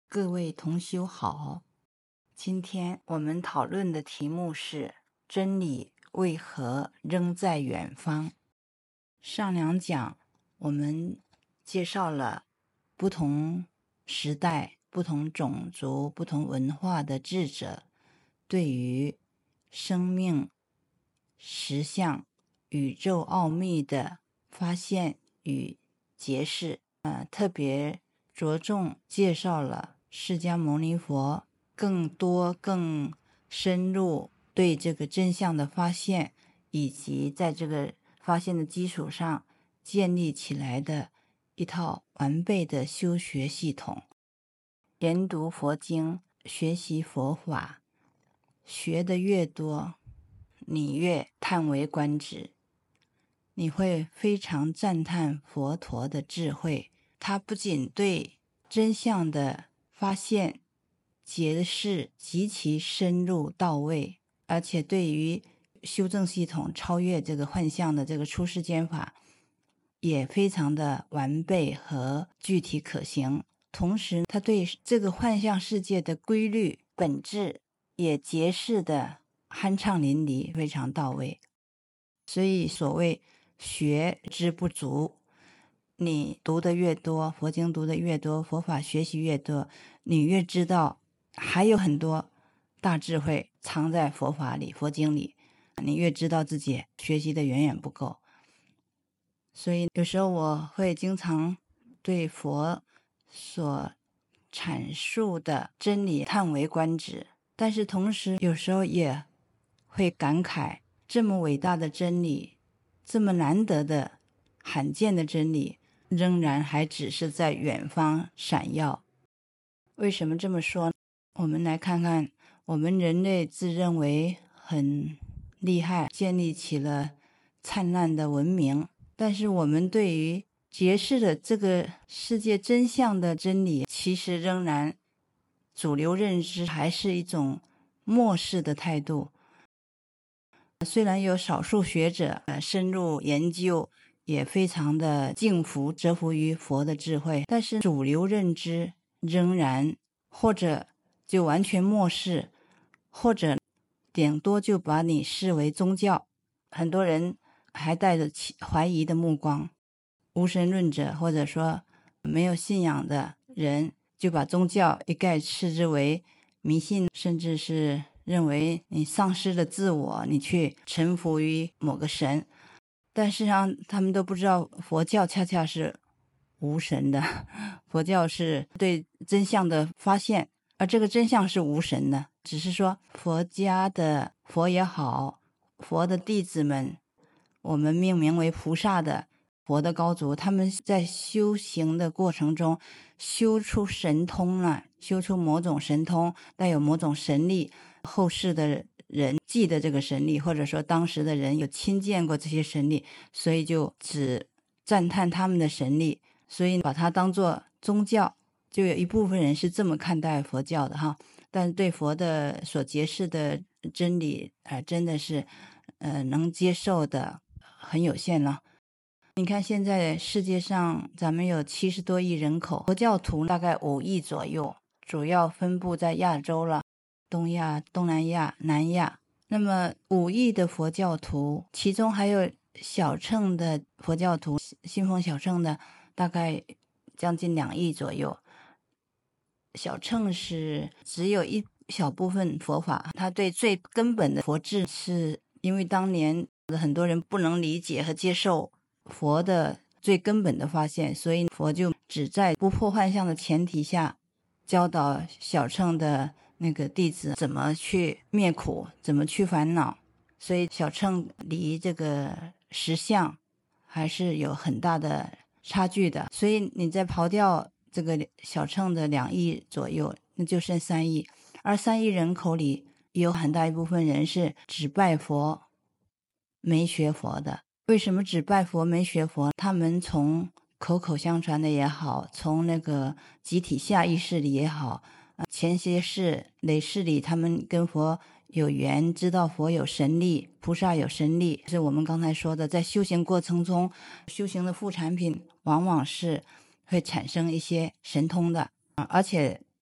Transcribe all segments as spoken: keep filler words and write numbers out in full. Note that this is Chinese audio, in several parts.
各位同修好，今天我们讨论的题目是真理为何仍在远方。上两讲我们介绍了不同时代、不同种族、不同文化的智者对于生命、实相、宇宙奥秘的发现与解释，呃，特别着重介绍了释迦牟尼佛更多更深入对这个真相的发现，以及在这个发现的基础上建立起来的一套完备的修学系统。研读佛经，学习佛法，学得越多，你越叹为观止，你会非常赞叹佛陀的智慧。他不仅对真相的发现解释极其深入到位，而且对于修正系统超越这个幻象的这个出世间法也非常的完备和具体可行。同时他对这个幻象世界的规律本质也解释的酣畅淋漓，非常到位。所以所谓学之不足，你读得越多，佛经读得越多，佛法学习越多，你越知道还有很多大智慧藏在佛法里、佛经里，你越知道自己学习的远远不够。所以有时候我会经常对佛所阐述的真理叹为观止，但是同时有时候也会感慨，这么伟大的真理，这么难得的罕见的真理，仍然还只是在远方闪耀。为什么这么说？我们来看看，我们人类自认为很厉害，建立起了灿烂的文明，但是我们对于揭示的这个世界真相的真理，其实仍然主流认知还是一种漠视的态度。虽然有少数学者呃深入研究，也非常的敬服折服于佛的智慧，但是主流认知仍然或者就完全漠视，或者顶多就把你视为宗教。很多人还带着怀疑的目光，无神论者或者说没有信仰的人就把宗教一概视之为迷信，甚至是认为你丧失了自我，你去臣服于某个神。但事实上他们都不知道佛教恰恰是无神的，佛教是对真相的发现，而这个真相是无神的。只是说佛家的佛也好，佛的弟子们，我们命名为菩萨的佛的高足，他们在修行的过程中修出神通了，修出某种神通，带有某种神力，后世的人记得这个神力，或者说当时的人有亲见过这些神力，所以就只赞叹他们的神力，所以把它当作宗教。就有一部分人是这么看待佛教的哈，但对佛的所揭示的真理，呃，真的是呃能接受的很有限了。你看现在世界上咱们有七十多亿人口，佛教徒大概五亿左右，主要分布在亚洲了，东亚、东南亚、南亚。那么五亿的佛教徒，其中还有小乘的佛教徒，信奉小乘的大概将近两亿左右。小乘是只有一小部分佛法，它对最根本的佛智，是因为当年很多人不能理解和接受佛的最根本的发现，所以佛就只在不破幻象的前提下教导小乘的那个弟子怎么去灭苦，怎么去烦恼。所以小乘离这个实相还是有很大的差距的。所以你再刨掉这个小乘的两亿左右，那就剩三亿，而三亿人口里有很大一部分人是只拜佛没学佛的。为什么只拜佛没学佛？他们从口口相传的也好，从那个集体下意识里也好，前些世累世里他们跟佛有缘，知道佛有神力，菩萨有神力，是我们刚才说的，在修行过程中修行的副产品往往是会产生一些神通的，而且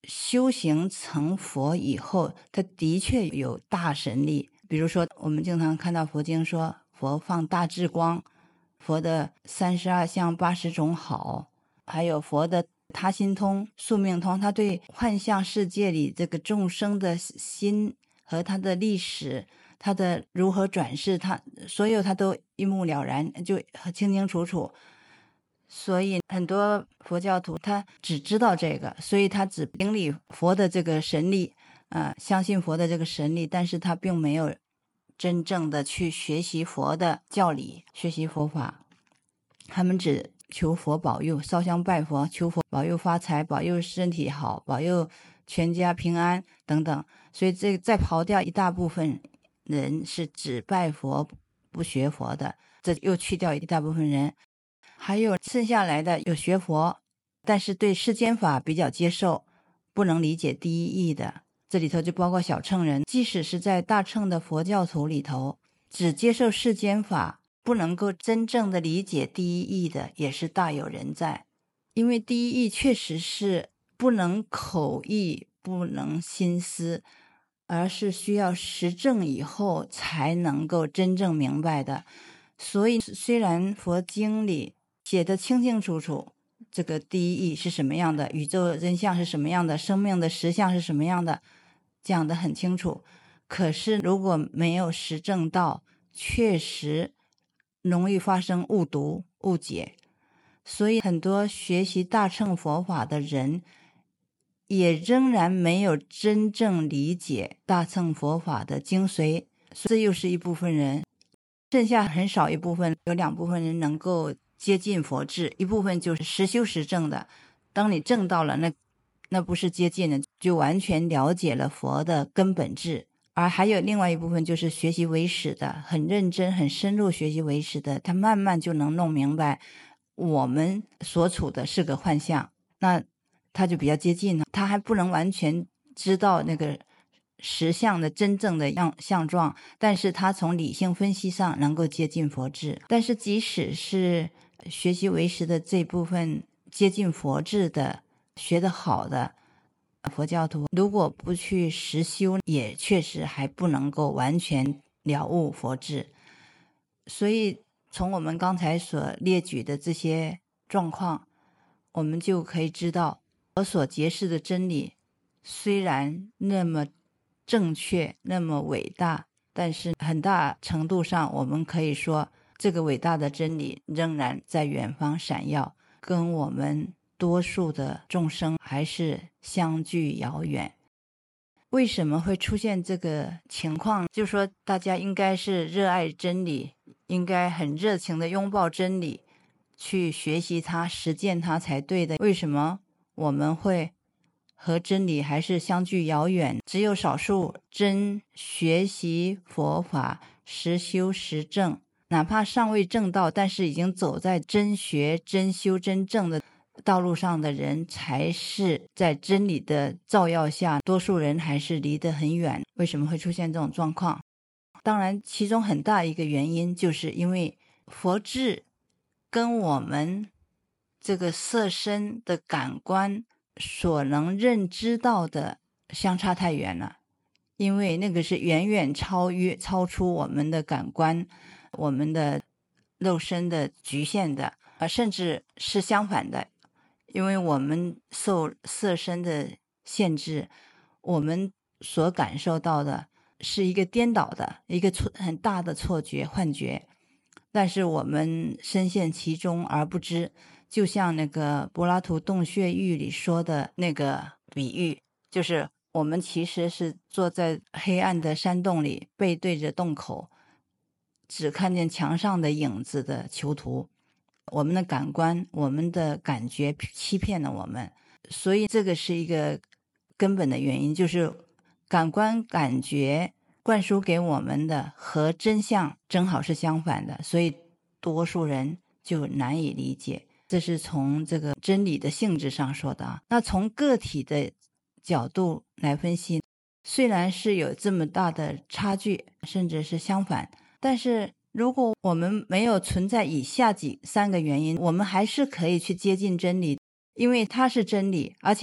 修行成佛以后，他的确有大神力。比如说我们经常看到佛经说佛放大智光，佛的三十二相八十种好，还有佛的他心通宿命通，他对幻象世界里这个众生的心和他的历史，他的如何转世，他所有他都一目了然，就清清楚楚。所以很多佛教徒他只知道这个，所以他只顶礼佛的这个神力啊、呃，相信佛的这个神力，但是他并没有真正的去学习佛的教理，学习佛法。他们只求佛保佑，烧香拜佛，求佛保佑发财，保佑身体好，保佑全家平安等等。所以这再刨掉一大部分人是只拜佛不学佛的，这又去掉一大部分人。还有剩下来的有学佛，但是对世间法比较接受，不能理解第一义的，这里头就包括小乘人。即使是在大乘的佛教徒里头，只接受世间法，不能够真正的理解第一义的，也是大有人在。因为第一义确实是不能口译，不能心思，而是需要实证以后才能够真正明白的。所以虽然佛经里写得清清楚楚，这个第一义是什么样的，宇宙真相是什么样的，生命的实相是什么样的，讲得很清楚，可是如果没有实证到，确实容易发生误读误解。所以很多学习大乘佛法的人也仍然没有真正理解大乘佛法的精髓，这又是一部分人。剩下很少一部分，有两部分人能够接近佛智，一部分就是实修实证的。当你证到了，那那不是接近的，就完全了解了佛的根本智。而还有另外一部分就是学习唯识的，很认真很深入学习唯识的，他慢慢就能弄明白我们所处的是个幻象，那他就比较接近了。他还不能完全知道那个实相的真正的样相状，但是他从理性分析上能够接近佛智。但是即使是学习唯识的这部分接近佛智的学得好的佛教徒，如果不去实修，也确实还不能够完全了悟佛智。所以从我们刚才所列举的这些状况，我们就可以知道佛所揭示的真理虽然那么正确那么伟大，但是很大程度上我们可以说这个伟大的真理仍然在远方闪耀，跟我们多数的众生还是相距遥远。为什么会出现这个情况？就说大家应该是热爱真理，应该很热情的拥抱真理，去学习它实践它才对的。为什么我们会和真理还是相距遥远？只有少数真学习佛法实修实证，哪怕尚未证道，但是已经走在真学真修真正的道路上的人，才是在真理的照耀下，多数人还是离得很远。为什么会出现这种状况？当然其中很大一个原因就是因为佛智跟我们这个色身的感官所能认知到的相差太远了，因为那个是远远超越超出我们的感官，我们的肉身的局限的，啊，甚至是相反的。因为我们受色身的限制，我们所感受到的是一个颠倒的一个很大的错觉幻觉，但是我们深陷其中而不知。就像那个柏拉图洞穴喻里说的那个比喻，就是我们其实是坐在黑暗的山洞里，背对着洞口，只看见墙上的影子的囚徒。我们的感官我们的感觉欺骗了我们，所以这个是一个根本的原因，就是感官感觉灌输给我们的和真相正好是相反的，所以多数人就难以理解。这是从这个真理的性质上说的啊。那从个体的角度来分析，虽然是有这么大的差距，甚至是相反，但是如果我们没有存在以下几三个原因，我们还是可以去接近真理，因为它是真理，而且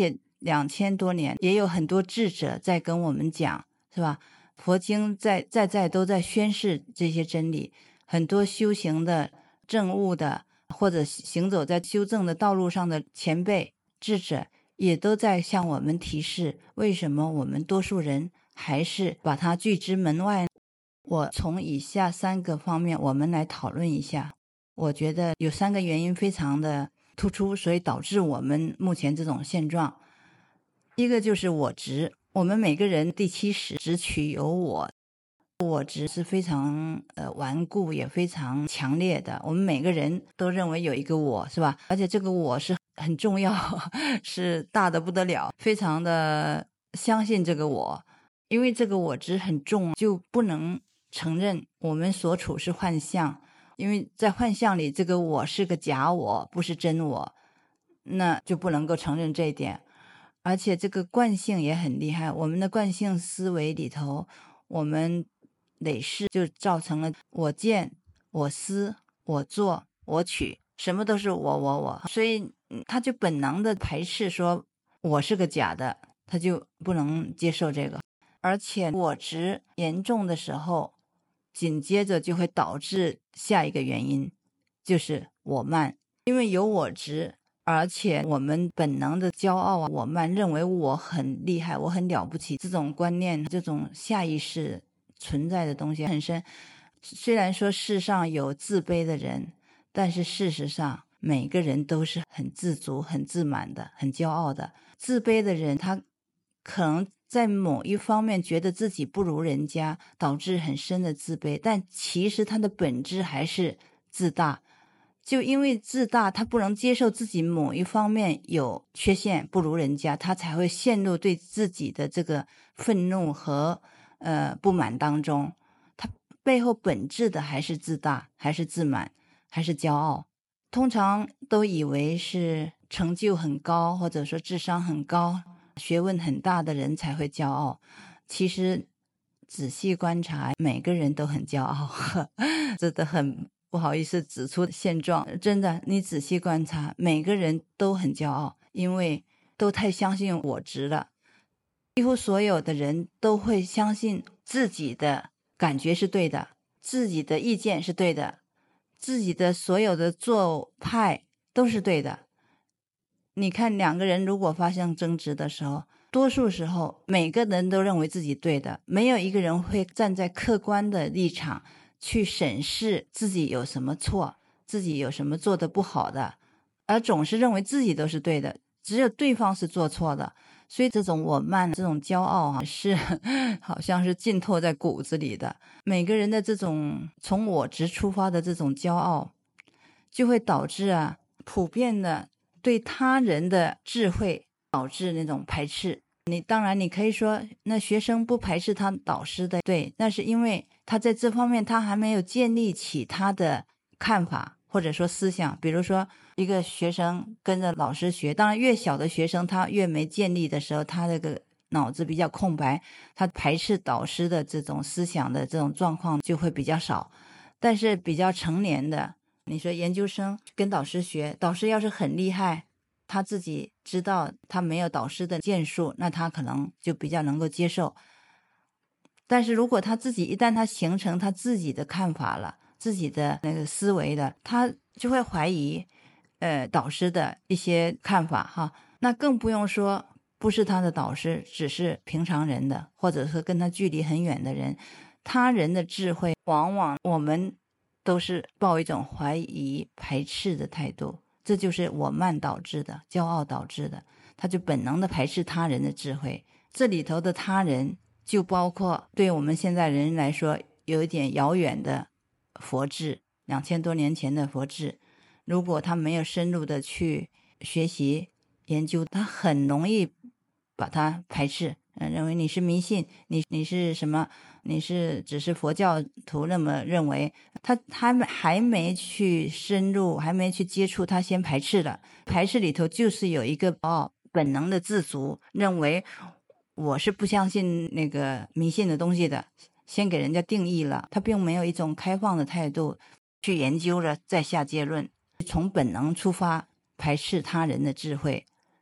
两千多年，也有很多智者在跟我们讲，是吧？佛经在在在都在宣示这些真理，很多修行的证悟的或者行走在修正的道路上的前辈智者也都在向我们提示，为什么我们多数人还是把它拒之门外。我从以下三个方面我们来讨论一下，我觉得有三个原因非常的突出，所以导致我们目前这种现状。一个就是我执，我们每个人第七识执取有我，我执是非常呃顽固也非常强烈的，我们每个人都认为有一个我，是吧？而且这个我是很重要，是大的不得了，非常的相信这个我，因为这个我执很重，就不能承认我们所处是幻象，因为在幻象里这个我是个假我，不是真我，那就不能够承认这一点。而且这个惯性也很厉害，我们的惯性思维里头，我们累世就造成了我见、我思、我做、我取，什么都是我我我，所以他就本能的排斥说我是个假的，他就不能接受这个。而且我执严重的时候，紧接着就会导致下一个原因，就是我慢，因为有我执，而且我们本能的骄傲啊，我慢，认为我很厉害，我很了不起，这种观念，这种下意识存在的东西很深。虽然说世上有自卑的人，但是事实上每个人都是很自足很自满的，很骄傲的。自卑的人他可能在某一方面觉得自己不如人家，导致很深的自卑，但其实他的本质还是自大。就因为自大，他不能接受自己某一方面有缺陷，不如人家，他才会陷入对自己的这个愤怒和呃不满当中。他背后本质的还是自大，还是自满，还是骄傲。通常都以为是成就很高，或者说智商很高、学问很大的人才会骄傲。其实仔细观察，每个人都很骄傲，真的很不好意思指出现状，真的，你仔细观察，每个人都很骄傲，因为都太相信我执了。几乎所有的人都会相信自己的感觉是对的，自己的意见是对的，自己的所有的做派都是对的。你看两个人如果发生争执的时候，多数时候每个人都认为自己对的，没有一个人会站在客观的立场去审视自己有什么错，自己有什么做得不好的，而总是认为自己都是对的，只有对方是做错的。所以这种我慢，这种骄傲啊，是好像是浸透在骨子里的。每个人的这种从我执出发的这种骄傲，就会导致啊，普遍的对他人的智慧导致那种排斥。你当然你可以说那学生不排斥他导师的，对，那是因为他在这方面他还没有建立起他的看法或者说思想。比如说一个学生跟着老师学，当然越小的学生他越没建立的时候，他这个脑子比较空白，他排斥导师的这种思想的这种状况就会比较少。但是比较成年的，你说研究生跟导师学，导师要是很厉害，他自己知道他没有导师的建树，那他可能就比较能够接受。但是如果他自己一旦他形成他自己的看法了，自己的那个思维的，他就会怀疑呃导师的一些看法哈。那更不用说不是他的导师，只是平常人的，或者是跟他距离很远的人，他人的智慧往往我们都是抱一种怀疑排斥的态度，这就是我慢导致的，骄傲导致的，他就本能的排斥他人的智慧。这里头的他人就包括对我们现在人来说有一点遥远的佛智，两千多年前的佛智，如果他没有深入的去学习研究，他很容易把它排斥，嗯，认为你是迷信，你你是什么，你是只是佛教徒那么认为，他他还没去深入，还没去接触，他先排斥了。排斥里头就是有一个哦本能的自足，认为我是不相信那个迷信的东西的，先给人家定义了，他并没有一种开放的态度去研究了再下结论，从本能出发排斥他人的智慧，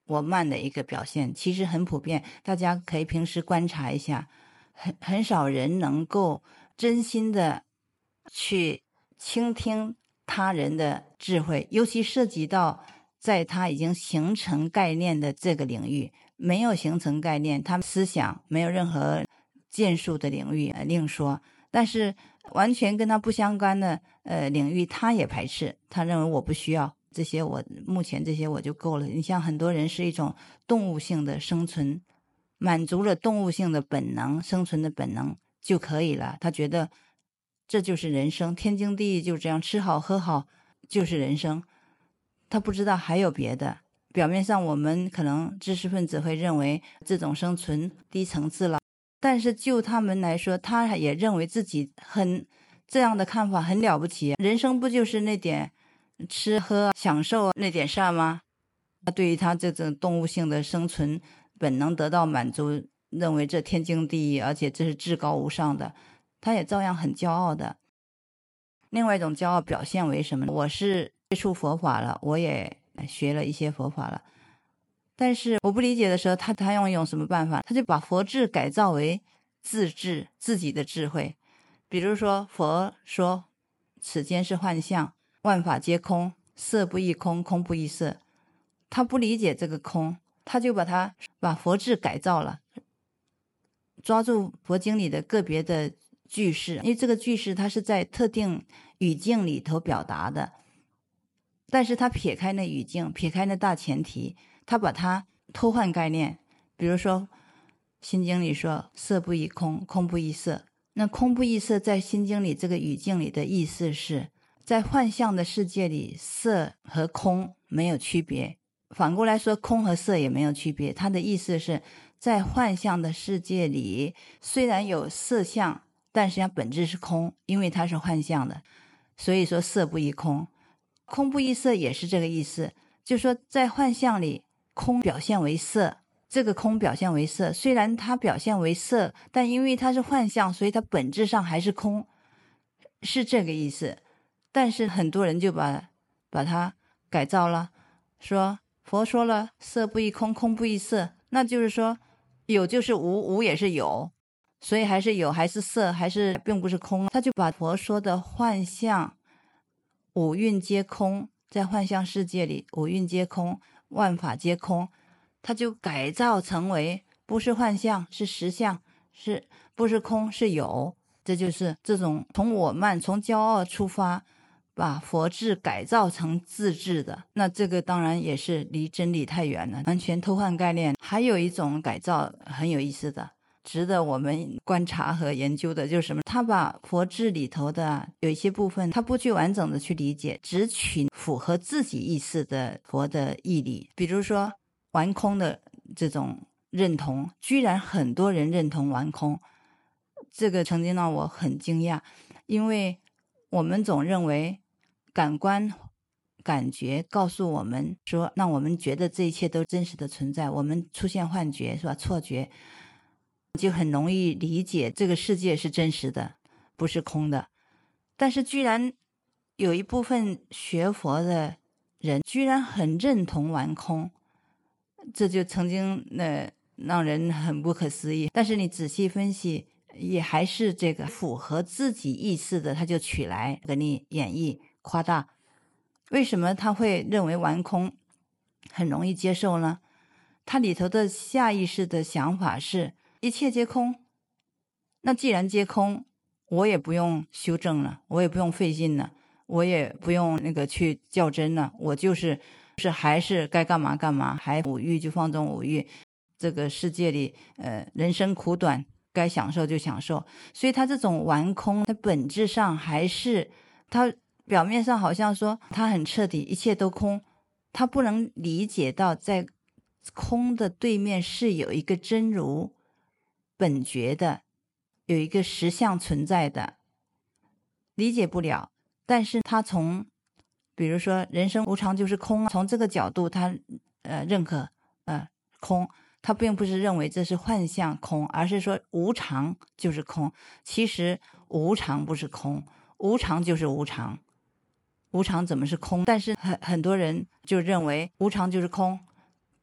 我慢的一个表现，其实很普遍，大家可以平时观察一下，很很少人能够真心的去倾听他人的智慧，尤其涉及到在他已经形成概念的这个领域，没有形成概念，他思想没有任何建树的领域另说，但是完全跟他不相干的呃领域他也排斥，他认为我不需要这些，我目前这些我就够了。你像很多人是一种动物性的生存，满足了动物性的本能，生存的本能就可以了，他觉得这就是人生，天经地义，就这样吃好喝好就是人生，他不知道还有别的。表面上我们可能知识分子会认为这种生存低层次了，但是就他们来说，他也认为自己很这样的看法很了不起，人生不就是那点吃喝享受那点事儿吗？对于他这种动物性的生存本能得到满足，认为这天经地义，而且这是至高无上的，他也照样很骄傲的。另外一种骄傲表现为什么？我是接触佛法了，我也学了一些佛法了，但是我不理解的时候，他他用用什么办法？他就把佛智改造为自智，自己的智慧。比如说佛说此间是幻象，万法皆空，色不异空，空不异色。他不理解这个空，他就把它把佛智改造了，抓住佛经里的个别的句式，因为这个句式它是在特定语境里头表达的，但是他撇开那语境，撇开那大前提，他把它偷换概念。比如说心经里说色不异空，空不异色，那空不异色在心经里这个语境里的意思是在幻象的世界里，色和空没有区别，反过来说空和色也没有区别。它的意思是在幻象的世界里，虽然有色相，但实际上本质是空，因为它是幻象的，所以说色不异空。空不异色也是这个意思，就是说在幻象里，空表现为色，这个空表现为色，虽然它表现为色，但因为它是幻象，所以它本质上还是空，是这个意思。但是很多人就把把它改造了，说佛说了色不异空，空不异色，那就是说有就是无，无也是有，所以还是有，还是色，还是并不是空。他就把佛说的幻象五蕴皆空，在幻象世界里五蕴皆空，万法皆空，他就改造成为不是幻象是实相，是不是空是有。这就是这种从我慢从骄傲出发，把佛智改造成自智的，那这个当然也是离真理太远了，完全偷换概念。还有一种改造很有意思的，值得我们观察和研究的，就是什么？他把佛智里头的有一些部分，他不去完整的去理解，只取符合自己意思的佛的义理。比如说玩空的这种认同，居然很多人认同玩空，这个曾经让我很惊讶，因为我们总认为感官感觉告诉我们说，让我们觉得这一切都真实的存在，我们出现幻觉是吧？错觉，就很容易理解这个世界是真实的，不是空的。但是居然有一部分学佛的人居然很认同玩空，这就曾经呃让人很不可思议。但是你仔细分析，也还是这个符合自己意思的，他就取来给你演绎夸大。为什么他会认为玩空很容易接受呢？他里头的下意识的想法是一切皆空，那既然皆空，我也不用修正了，我也不用费劲了，我也不用那个去较真了，我就是是还是该干嘛干嘛，还五欲就放纵五欲，这个世界里呃人生苦短，该享受就享受。所以他这种玩空，他本质上还是他表面上好像说他很彻底，一切都空，他不能理解到在空的对面是有一个真如本觉的，有一个实相存在的，理解不了。但是他从比如说人生无常就是空，从这个角度他呃认可呃空，他并不是认为这是幻象空，而是说无常就是空。其实无常不是空，无常就是无常，无常怎么是空？但是很很多人就认为无常就是空，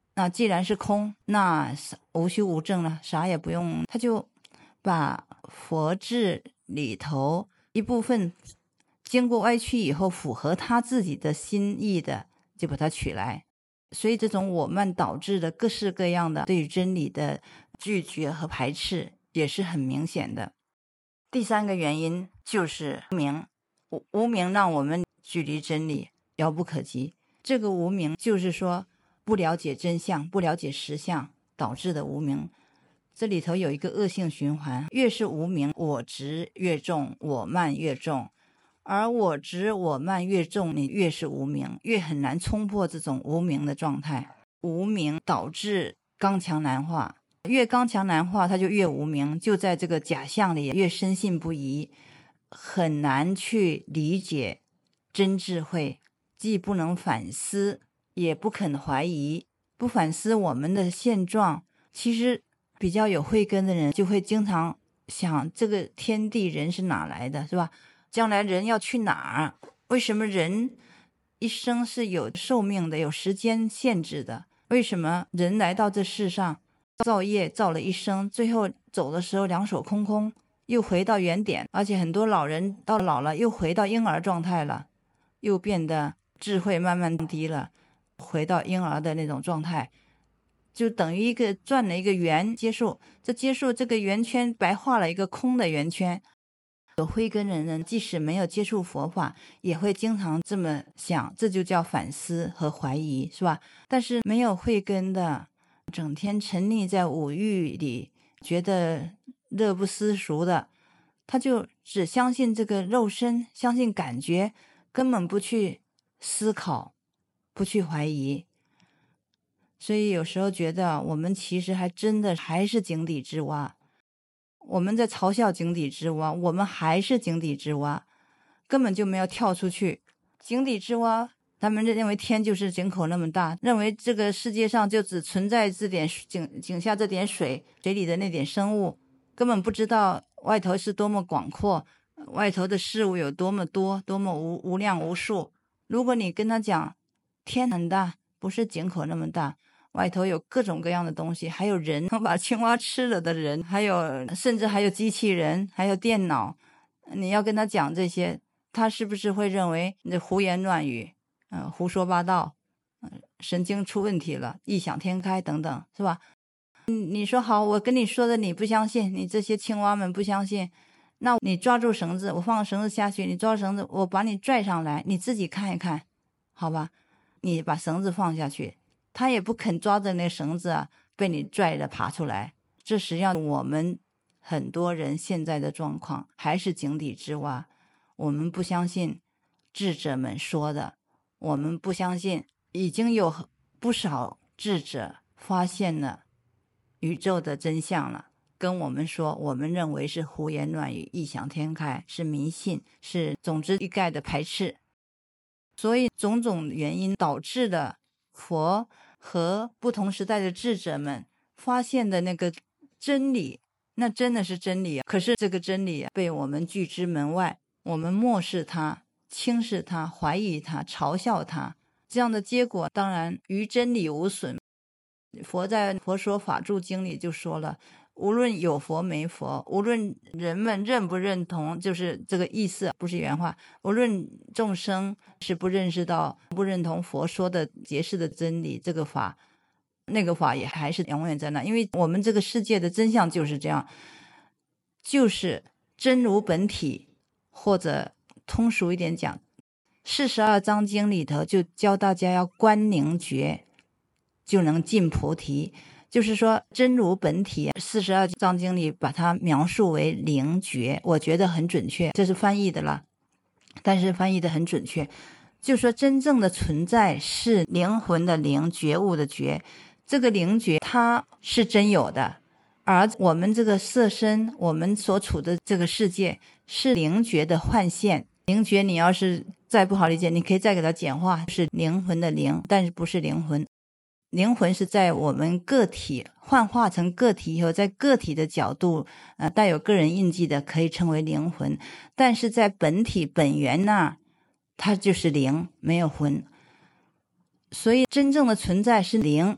那既然是空，那无修无证了，啥也不用，他就把佛智里头一部分经过歪曲以后符合他自己的心意的，就把它取来。所以这种我慢导致的各式各样的对于真理的拒绝和排斥也是很明显的。第三个原因就是无明，无明让我们距离真理遥不可及。这个无明就是说不了解真相，不了解实相导致的无明。这里头有一个恶性循环，越是无明，我执越重，我慢越重，而我执我慢越重，你越是无明，越很难冲破这种无明的状态。无明导致刚强难化，越刚强难化它就越无明，就在这个假象里越深信不疑，很难去理解真智慧，既不能反思也不肯怀疑。不反思我们的现状，其实比较有慧根的人就会经常想，这个天地人是哪来的，是吧？将来人要去哪儿？为什么人一生是有寿命的，有时间限制的？为什么人来到这世上造业造了一生，最后走的时候两手空空，又回到原点？而且很多老人到老了又回到婴儿状态了，又变得智慧慢慢低了，回到婴儿的那种状态，就等于一个转了一个圆结束，这结束这个圆圈白画了一个空的圆圈。有慧根人人即使没有接触佛法也会经常这么想，这就叫反思和怀疑，是吧？但是没有慧根的，整天沉溺在五欲里，觉得乐不思蜀的，他就只相信这个肉身，相信感觉，根本不去思考，不去怀疑。所以有时候觉得我们其实还真的还是井底之蛙，我们在嘲笑井底之蛙，我们还是井底之蛙，根本就没有跳出去。井底之蛙，他们认为天就是井口那么大，认为这个世界上就只存在这点井井下这点水，水里的那点生物，根本不知道外头是多么广阔，外头的事物有多么多，多么无无量无数。如果你跟他讲天很大，不是井口那么大，外头有各种各样的东西，还有人把青蛙吃了的人，还有甚至还有机器人，还有电脑，你要跟他讲这些，他是不是会认为你胡言乱语，呃、胡说八道，呃、神经出问题了，异想天开等等，是吧？你说好，我跟你说的你不相信，你这些青蛙们不相信，那你抓住绳子，我放绳子下去，你抓住绳子，我把你拽上来，你自己看一看，好吧？你把绳子放下去，他也不肯抓着那绳子啊，被你拽着爬出来。这实际上我们很多人现在的状况还是井底之蛙，我们不相信智者们说的，我们不相信已经有不少智者发现了宇宙的真相了，跟我们说我们认为是胡言乱语，异想天开，是迷信，是总之一概的排斥。所以种种原因导致了佛和不同时代的智者们发现的那个真理，那真的是真理啊！可是这个真理啊，被我们拒之门外，我们漠视它，轻视它，怀疑它，嘲笑它，这样的结果当然于真理无损。佛在《佛说法住经》里就说了，无论有佛没佛，无论人们认不认同，就是这个意思，不是原话，无论众生是不认识到不认同佛说的解释的真理，这个法那个法也还是永远在那。因为我们这个世界的真相就是这样，就是真如本体，或者通俗一点讲，四十二章经里头就教大家要观凝觉，就能进菩提。就是说真如本体，四十二章经里把它描述为灵觉，我觉得很准确，这是翻译的了，但是翻译的很准确。就说真正的存在是灵魂的灵，觉悟的觉，这个灵觉它是真有的，而我们这个色身，我们所处的这个世界是灵觉的幻现。灵觉你要是再不好理解，你可以再给它简化，是灵魂的灵，但是不是灵魂。灵魂是在我们个体幻化成个体以后，在个体的角度呃，带有个人印记的可以称为灵魂，但是在本体本源那它就是灵，没有魂。所以真正的存在是灵，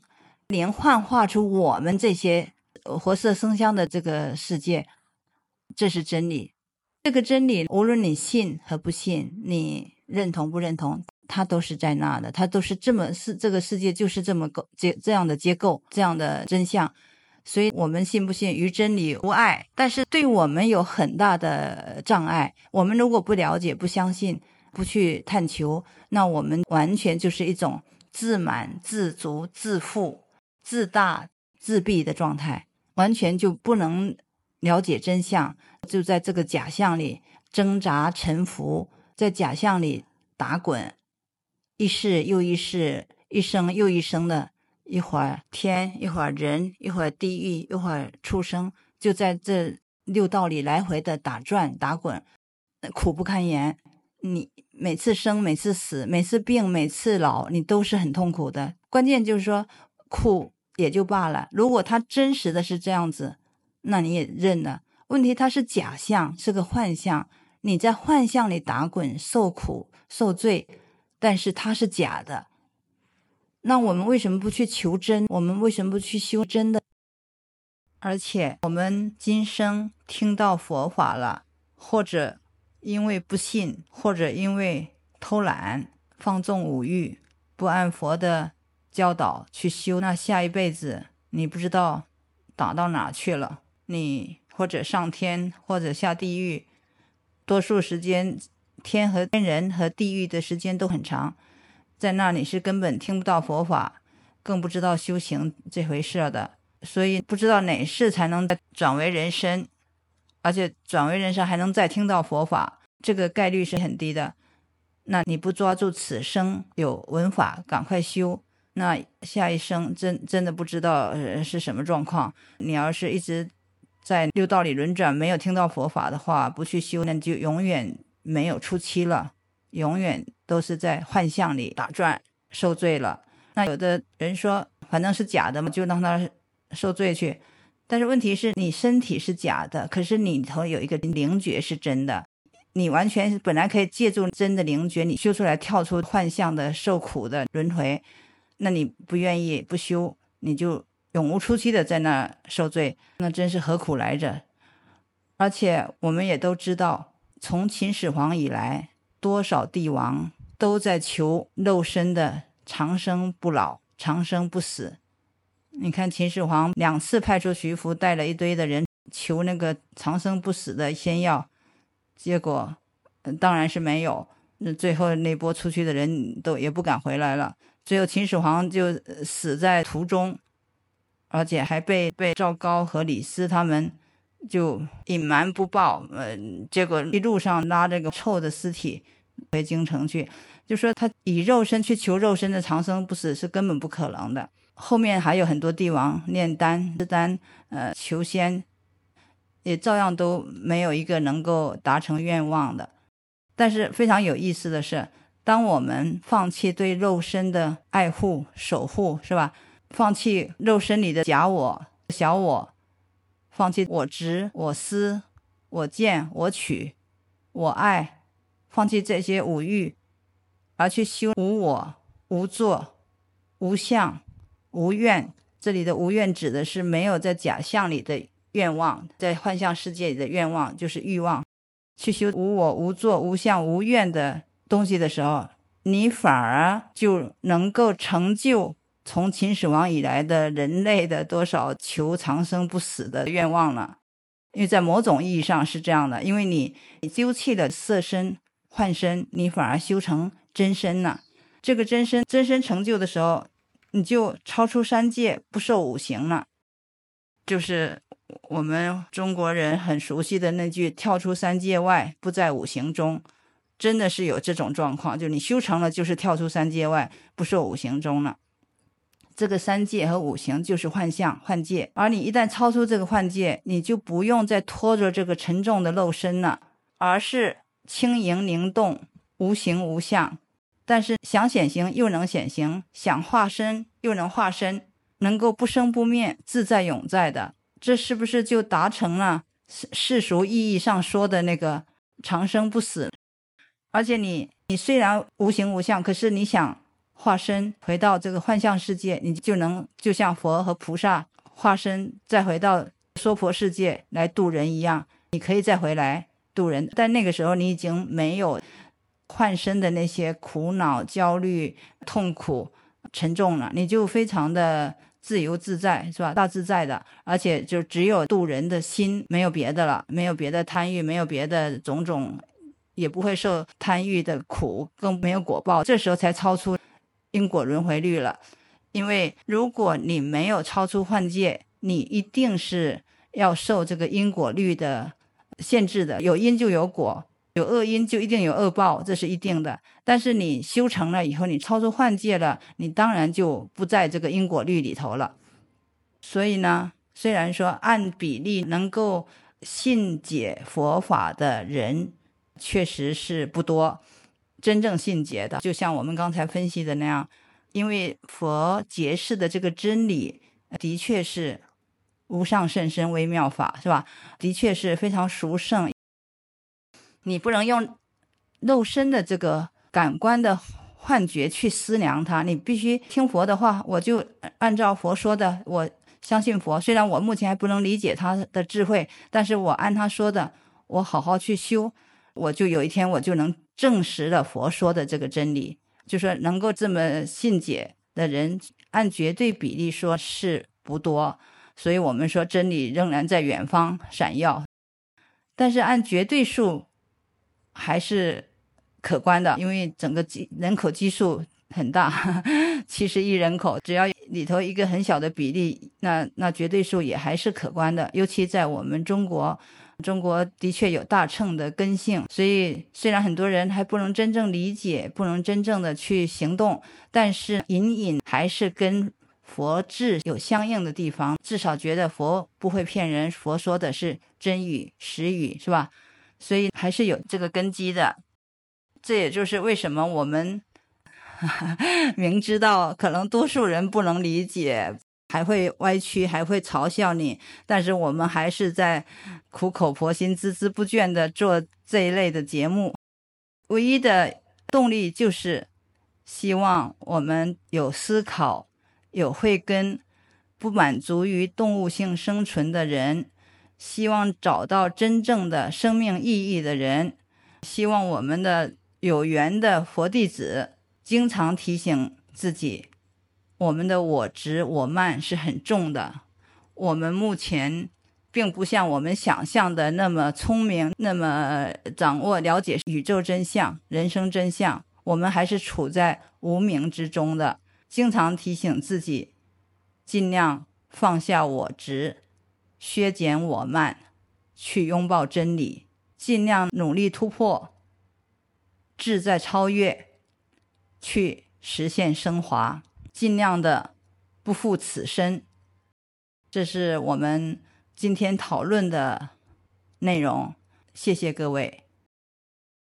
灵幻化出我们这些活色生香的这个世界，这是真理。这个真理无论你信和不信，你认同不认同，它都是在那的，它都是这么是这个世界就是这么构这这样的结构，这样的真相。所以我们信不信于真理无碍，但是对我们有很大的障碍。我们如果不了解、不相信、不去探求，那我们完全就是一种自满、自足、自负、自大、自闭的状态，完全就不能了解真相，就在这个假象里挣扎沉浮，在假象里打滚，一世又一世，一生又一生的，一会儿天，一会儿人，一会儿地狱，一会儿畜生，就在这六道里来回的打转打滚，苦不堪言。你每次生，每次死，每次病，每次老，你都是很痛苦的。关键就是说苦也就罢了，如果它真实的是这样子，那你也认了。问题它是假象，是个幻象，你在幻象里打滚受苦受罪，但是它是假的。那我们为什么不去求真？我们为什么不去修真的？而且我们今生听到佛法了，或者因为不信，或者因为偷懒放纵五欲，不按佛的教导去修，那下一辈子你不知道打到哪去了，你或者上天，或者下地狱，多数时间天和天人和地狱的时间都很长，在那里是根本听不到佛法，更不知道修行这回事的，所以不知道哪世才能转为人身，而且转为人身还能再听到佛法，这个概率是很低的。那你不抓住此生有闻法赶快修，那下一生真真的不知道、呃、是什么状况。你要是一直在六道里轮转，没有听到佛法的话，不去修，那就永远没有出期了，永远都是在幻象里打转受罪了。那有的人说反正是假的嘛，就让他受罪去，但是问题是你身体是假的，可是你里头有一个灵觉是真的，你完全本来可以借助真的灵觉，你修出来跳出幻象的受苦的轮回，那你不愿意不修，你就永无出期的在那受罪，那真是何苦来着。而且我们也都知道，从秦始皇以来，多少帝王都在求肉身的长生不老，长生不死。你看秦始皇两次派出徐福带了一堆的人求那个长生不死的仙药，结果、呃、当然是没有，最后那波出去的人都也不敢回来了，最后秦始皇就死在途中，而且还被被赵高和李斯他们就隐瞒不报，呃，结果一路上拉这个臭的尸体回京城去，就说他以肉身去求肉身的长生不死是根本不可能的。后面还有很多帝王炼丹吃丹呃求仙，也照样都没有一个能够达成愿望的。但是非常有意思的是，当我们放弃对肉身的爱护守护，是吧，放弃肉身里的假我小我，放弃我执我思我见我取我爱，放弃这些五欲，而去修无我无作无相无愿。这里的无愿指的是没有在假象里的愿望，在幻象世界里的愿望就是欲望。去修无我无作无相无愿的东西的时候，你反而就能够成就从秦始皇以来的人类的多少求长生不死的愿望了。因为在某种意义上是这样的，因为你丢弃了色身幻身，你反而修成真身了。这个真身真身成就的时候，你就超出三界，不受五行了，就是我们中国人很熟悉的那句跳出三界外，不在五行中。真的是有这种状况，就你修成了就是跳出三界外，不受五行中了。这个三界和五行就是幻象幻界，而你一旦超出这个幻界，你就不用再拖着这个沉重的肉身了，而是轻盈灵动，无形无相，但是想显形又能显形，想化身又能化身，能够不生不灭，自在永在的。这是不是就达成了世俗意义上说的那个长生不死？而且你你虽然无形无相，可是你想化身回到这个幻象世界，你就能就像佛和菩萨化身再回到娑婆世界来度人一样，你可以再回来度人，但那个时候你已经没有换身的那些苦恼、焦虑、痛苦、沉重了，你就非常的自由自在，是吧？大自在的，而且就只有度人的心，没有别的了，没有别的贪欲，没有别的种种，也不会受贪欲的苦，更没有果报，这时候才超出因果轮回律了。因为如果你没有超出幻界，你一定是要受这个因果律的限制的，有因就有果，有恶因就一定有恶报，这是一定的。但是你修成了以后，你超出幻界了，你当然就不在这个因果律里头了。所以呢，虽然说按比例能够信解佛法的人确实是不多，真正信解的就像我们刚才分析的那样，因为佛解释的这个真理的确是无上甚深微妙法，是吧？的确是非常殊胜，你不能用肉身的这个感官的幻觉去思量它，你必须听佛的话，我就按照佛说的，我相信佛，虽然我目前还不能理解他的智慧，但是我按他说的，我好好去修，我就有一天我就能证实了佛说的这个真理。就说能够这么信解的人，按绝对比例说是不多，所以我们说真理仍然在远方闪耀，但是按绝对数还是可观的，因为整个人口基数很大，七十亿人口，只要里头一个很小的比例，那那绝对数也还是可观的。尤其在我们中国，中国的确有大乘的根性，所以虽然很多人还不能真正理解，不能真正的去行动，但是隐隐还是跟佛智有相应的地方，至少觉得佛不会骗人，佛说的是真语实语，是吧？所以还是有这个根基的。这也就是为什么我们明知道可能多数人不能理解，还会歪曲，还会嘲笑你，但是我们还是在苦口婆心孜孜不倦地做这一类的节目，唯一的动力就是希望我们有思考，有慧根，不满足于动物性生存的人，希望找到真正的生命意义的人，希望我们的有缘的佛弟子经常提醒自己，我们的我执我慢是很重的，我们目前并不像我们想象的那么聪明，那么掌握了解宇宙真相人生真相，我们还是处在无明之中的。经常提醒自己尽量放下我执，削减我慢，去拥抱真理，尽量努力突破，志在超越，去实现升华，尽量的不负此身。这是我们今天讨论的内容，谢谢各位。